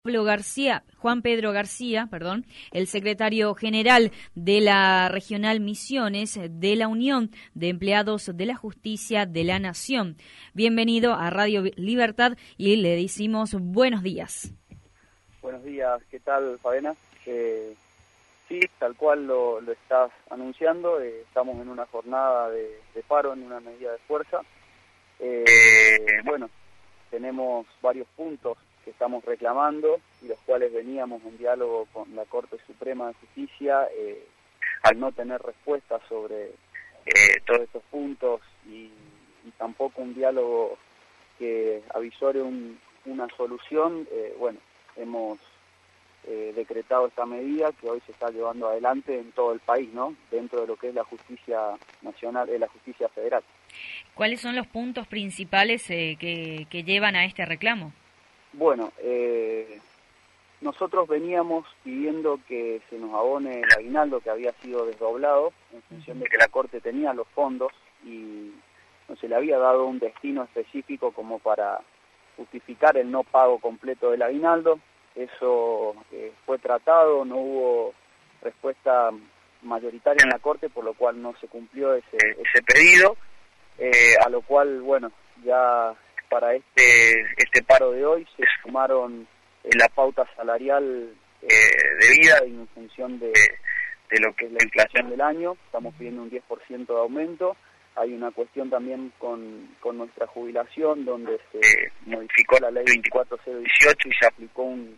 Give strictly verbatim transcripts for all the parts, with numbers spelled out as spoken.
Pablo García, Juan Pedro García, perdón, el secretario general de la Regional Misiones de la Unión de Empleados de la Justicia de la Nación. Bienvenido a Radio Libertad y le decimos buenos días. Buenos días, ¿qué tal, Fabiana? Eh, sí, tal cual lo, lo estás anunciando, eh, estamos en una jornada de, de paro, en una medida de fuerza. Eh, bueno, tenemos varios puntos que estamos reclamando y los cuales veníamos en diálogo con la Corte Suprema de Justicia, eh, al no tener respuesta sobre eh, todos estos puntos y, y tampoco un diálogo que avisore un, una solución, eh, bueno, hemos eh, decretado esta medida que hoy se está llevando adelante en todo el país, ¿no? Dentro de lo que es la justicia nacional, eh, la justicia federal. ¿Cuáles son los puntos principales eh, que, que llevan a este reclamo? Bueno, eh, nosotros veníamos pidiendo que se nos abone el aguinaldo que había sido desdoblado en función de que la Corte tenía los fondos y no se le había dado un destino específico como para justificar el no pago completo del aguinaldo. Eso eh, fue tratado, no hubo respuesta mayoritaria en la Corte, por lo cual no se cumplió ese, ese pedido, eh, a lo cual, bueno, ya... Para este este paro de hoy se sumaron eh, la pauta salarial eh, debida en función de, de lo que es la inflación del año. Estamos pidiendo un diez por ciento de aumento. Hay una cuestión también con, con nuestra jubilación, donde se modificó la ley veinticuatro cero dieciocho y se aplicó un,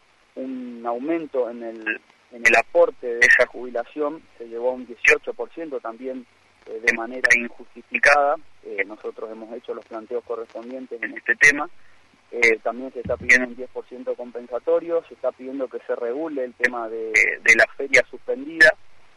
un aumento en el, en el aporte de esa jubilación. Se llevó a un dieciocho por ciento también eh, de manera injustificada. Eh, nosotros hemos hecho los planteos correspondientes en este tema. Eh, también se está pidiendo un diez por ciento compensatorio, se está pidiendo que se regule el tema de, de la feria suspendida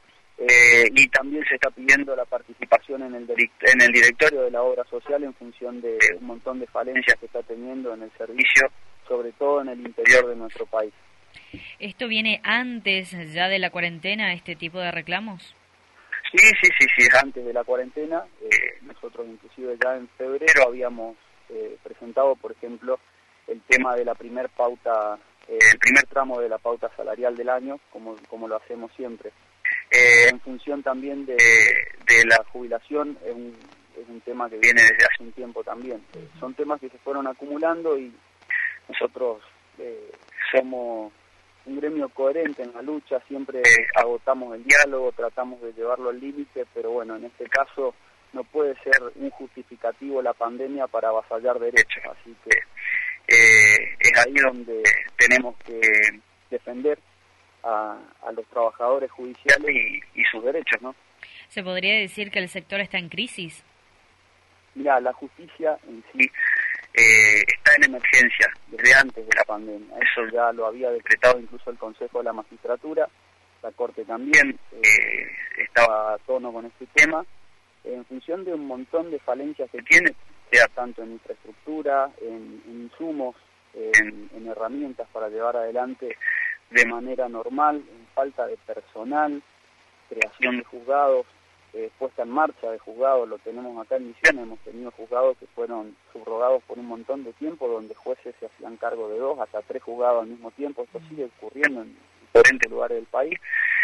eh, y también se está pidiendo la participación en el, en el directorio de la obra social en función de un montón de falencias que está teniendo en el servicio, sobre todo en el interior de nuestro país. ¿Esto viene antes ya de la cuarentena, este tipo de reclamos? Sí, sí, sí, sí, antes de la cuarentena. Eh, nosotros inclusive ya en febrero habíamos eh, presentado, por ejemplo, el tema de la primer pauta, eh, el primer tramo de la pauta salarial del año, como, como lo hacemos siempre. Eh, en función también de, de la jubilación, es un, es un tema que viene desde hace un tiempo también. Eh, son temas que se fueron acumulando y nosotros eh, somos un gremio coherente en la lucha, siempre agotamos el diálogo, tratamos de llevarlo al límite, pero bueno, en este caso no puede ser un justificativo la pandemia para avasallar derechos, así que eh, es ahí donde tenemos que defender a, a los trabajadores judiciales y, y sus derechos, ¿no? ¿Se podría decir que el sector está en crisis? Mira, la justicia en sí Eh, está en emergencia desde antes de la pandemia. Eso ya lo había decretado incluso el Consejo de la Magistratura, la Corte también eh, estaba a tono con este tema, en función de un montón de falencias que tiene, sea tanto en infraestructura, en, en insumos, en, en herramientas para llevar adelante de manera normal, en falta de personal, creación de juzgados, Eh, puesta en marcha de juzgados, lo tenemos acá en Misiones, hemos tenido juzgados que fueron subrogados por un montón de tiempo, donde jueces se hacían cargo de dos, hasta tres juzgados al mismo tiempo. Esto sigue ocurriendo en diferentes lugares del país.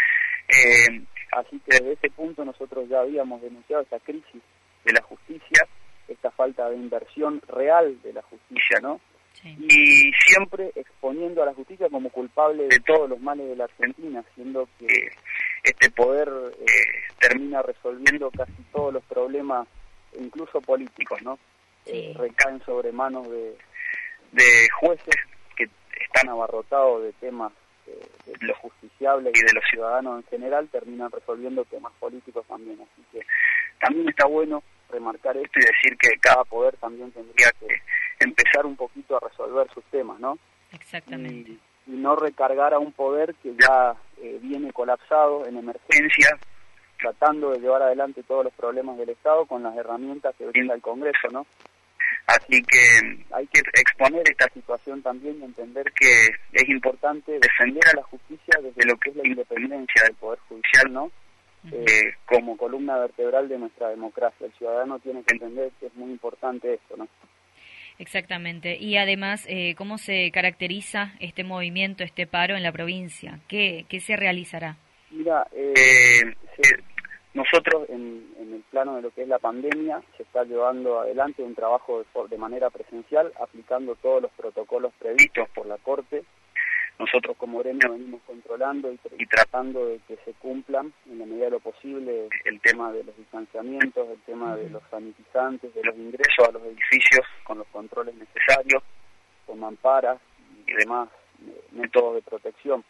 Eh, así que desde ese punto nosotros ya habíamos denunciado esta crisis de la justicia, esta falta de inversión real de la justicia, ¿no? Sí. Y siempre exponiendo a la justicia como culpable de todos los males de la Argentina, siendo que este poder eh, termina resolviendo casi todos los problemas, incluso políticos, ¿no? Sí. Eh, recaen sobre manos de, de jueces que están abarrotados de temas eh, de lo justiciable y de los ciudadanos en general, terminan resolviendo temas políticos también. Así que también está bueno remarcar esto y decir que cada poder también tendría que empezar un poquito a resolver sus temas, ¿no? Exactamente. Y, y no recargar a un poder que ya eh, viene colapsado en emergencia, tratando de llevar adelante todos los problemas del Estado con las herramientas que brinda el Congreso, ¿no? Así que hay que exponer esta situación también y entender que es importante defender a la justicia desde lo que es la independencia del Poder Judicial, ¿no? Uh-huh. Eh, como columna vertebral de nuestra democracia. El ciudadano tiene que entender que es muy importante esto, ¿no? Exactamente. Y además, eh, ¿cómo se caracteriza este movimiento, este paro en la provincia? ¿Qué, qué se realizará? Mira, eh, se, nosotros en, en el plano de lo que es la pandemia se está llevando adelante un trabajo de, de manera presencial, aplicando todos los protocolos previstos por la Corte. Nosotros como gremio venimos controlando y, y tratando de que se cumplan en la medida de lo posible el tema de los distanciamientos, el tema de los sanitizantes, de los ingresos a los edificios con los controles necesarios, con mamparas y demás métodos de protección.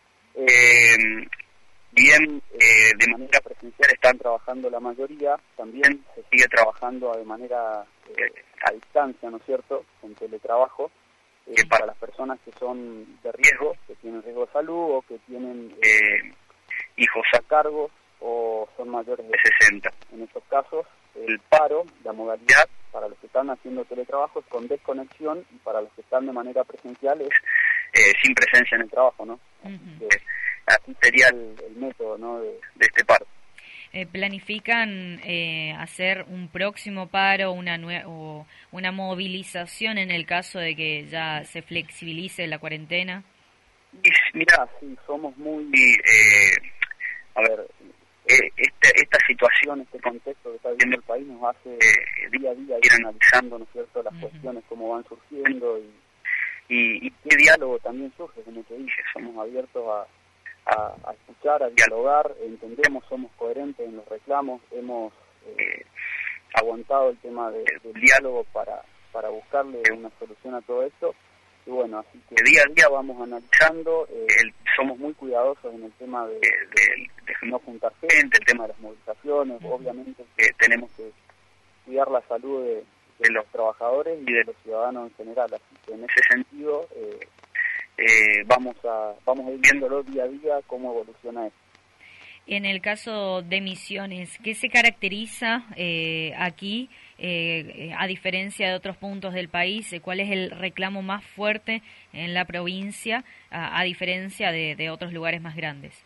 Eh, bien, eh, de manera presencial están trabajando la mayoría, también se sigue trabajando de manera eh, a distancia, ¿no es cierto?, con teletrabajo. Eh, para las personas que son de riesgo, que tienen riesgo de salud o que tienen eh, hijos a cargo o son mayores de sesenta. En estos casos, el paro, la modalidad para los que están haciendo teletrabajo es con desconexión y para los que están de manera presencial es eh, sin presencia en el trabajo, ¿no? Así Uh-huh. que así sería el, el método, ¿no?, de, de este paro. Eh, ¿Planifican eh, hacer un próximo paro una nue- o una movilización en el caso de que ya se flexibilice la cuarentena? Y, mira, sí, somos muy... Eh, a ver, eh, este, esta situación, este contexto que está viviendo el país nos hace eh, día a día ir analizando, ¿no es cierto?, las uh-huh. cuestiones, cómo van surgiendo y, y, y qué diálogo también surge, como te dije, somos abiertos a... A, a escuchar, a dialogar, entendemos, somos coherentes en los reclamos, hemos eh, aguantado el tema de, del diálogo para, para buscarle una solución a todo esto, y bueno, así que día a día vamos analizando, eh, el, somos muy cuidadosos en el tema de, de, de no juntar gente, el tema de las movilizaciones, uh-huh. obviamente que tenemos que cuidar la salud de, de los trabajadores y de los ciudadanos en general, así que en ese sentido... Eh, Eh, vamos a vamos a ir viéndolo día a día cómo evoluciona esto. En el caso de Misiones, ¿qué se caracteriza eh, aquí, eh, a diferencia de otros puntos del país? ¿Cuál es el reclamo más fuerte en la provincia, a, a diferencia de, de otros lugares más grandes?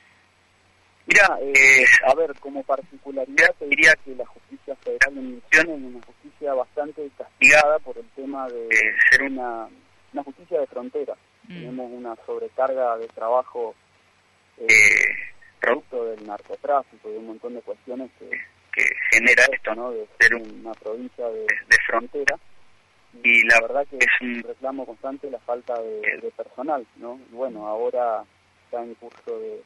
Mira, eh, a ver, como particularidad te diría que la justicia federal de Misiones es una justicia bastante castigada por el tema de ser una, una justicia de frontera. Tenemos una sobrecarga de trabajo eh, producto del narcotráfico y un montón de cuestiones que, que genera esto, ¿no?, de ser una provincia de, de frontera. Y la verdad que es un reclamo constante la falta de, de personal, ¿no? Y bueno, ahora está en curso de,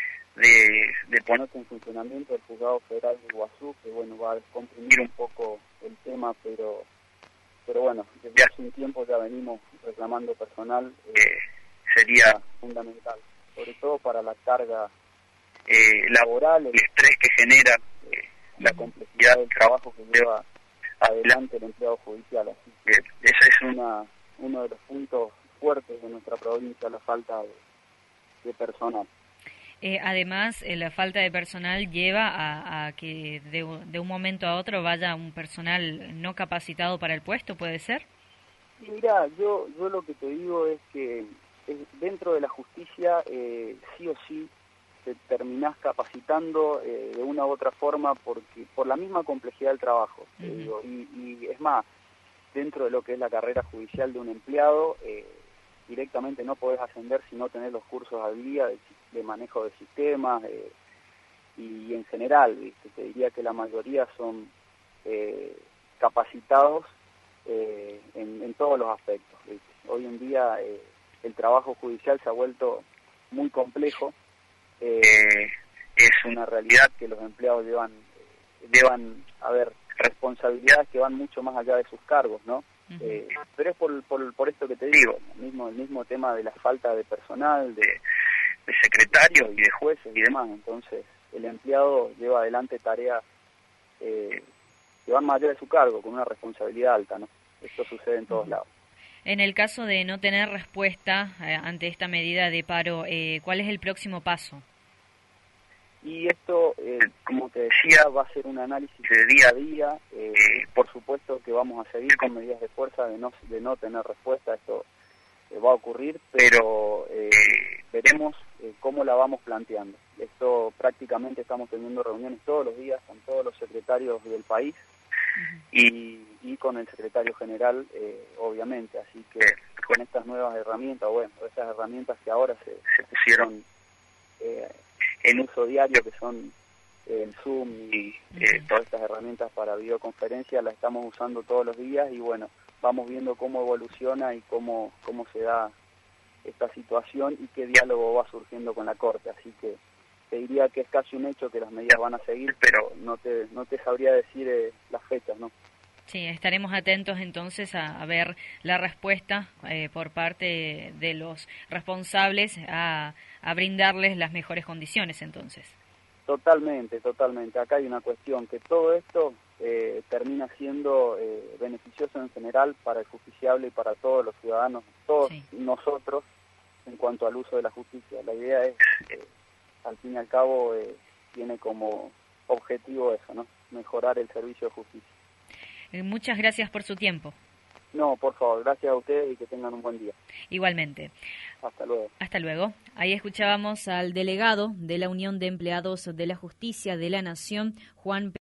de, de ponerse en funcionamiento el Juzgado Federal de Iguazú, que bueno, va a descomprimir un poco el tema, pero... pero bueno, desde hace un tiempo ya venimos reclamando personal, eh, sería fundamental, sobre todo para la carga eh, laboral, el estrés que genera, eh, la complejidad del trabajo que lleva adelante el empleado judicial, así que ese es una uno de los puntos fuertes de nuestra provincia, la falta de, de personal. Eh, además, eh, la falta de personal lleva a, a que de, de un momento a otro vaya un personal no capacitado para el puesto, ¿puede ser? Mira, yo yo lo que te digo es que es, dentro de la justicia eh, sí o sí te terminás capacitando eh, de una u otra forma porque por la misma complejidad del trabajo. Uh-huh. Te digo, y, y es más, dentro de lo que es la carrera judicial de un empleado, eh, directamente no podés ascender si no tenés los cursos al día de, de manejo de sistemas eh, y en general, ¿viste? Te diría que la mayoría son eh, capacitados eh, en, en todos los aspectos, ¿viste? Hoy en día eh, el trabajo judicial se ha vuelto muy complejo, eh, es una realidad que los empleados llevan, eh, llevan, a ver, responsabilidades que van mucho más allá de sus cargos, ¿no? Eh, pero es por, por, por esto que te digo, el mismo, el mismo tema de la falta de personal, de, de secretarios y de jueces y demás. Entonces, el empleado lleva adelante tareas eh, que van más allá de su cargo, con una responsabilidad alta, ¿no? Esto sucede en todos lados. En el caso de no tener respuesta eh, ante esta medida de paro, eh, ¿cuál es el próximo paso? Y esto, eh, como te decía, va a ser un análisis de día a día. Eh, por supuesto que vamos a seguir con medidas de fuerza de no, de no tener respuesta. Esto eh, va a ocurrir, pero eh, veremos eh, cómo la vamos planteando. Esto prácticamente estamos teniendo reuniones todos los días con todos los secretarios del país. Uh-huh. y, y con el secretario general, eh, obviamente, así que con estas nuevas herramientas, bueno, esas herramientas que ahora se, se pusieron eh, en uso diario, que son eh, el Zoom y eh, todas estas herramientas para videoconferencia, las estamos usando todos los días y bueno, vamos viendo cómo evoluciona y cómo, cómo se da esta situación y qué diálogo va surgiendo con la Corte, así que te diría que es casi un hecho que las medidas van a seguir, pero no te no te sabría decir eh, las fechas, ¿no? Sí, estaremos atentos entonces a, a ver la respuesta eh, por parte de los responsables a, a brindarles las mejores condiciones entonces. Totalmente, totalmente. Acá hay una cuestión, que todo esto eh, termina siendo eh, beneficioso en general para el justiciable y para todos los ciudadanos, todos sí. nosotros, en cuanto al uso de la justicia. La idea es, eh, al fin y al cabo, eh, tiene como objetivo eso, ¿no? Mejorar el servicio de justicia. Muchas gracias por su tiempo. No, por favor, gracias a ustedes y que tengan un buen día. Igualmente. Hasta luego. Hasta luego. Ahí escuchábamos al delegado de la Unión de Empleados de la Justicia de la Nación, Juan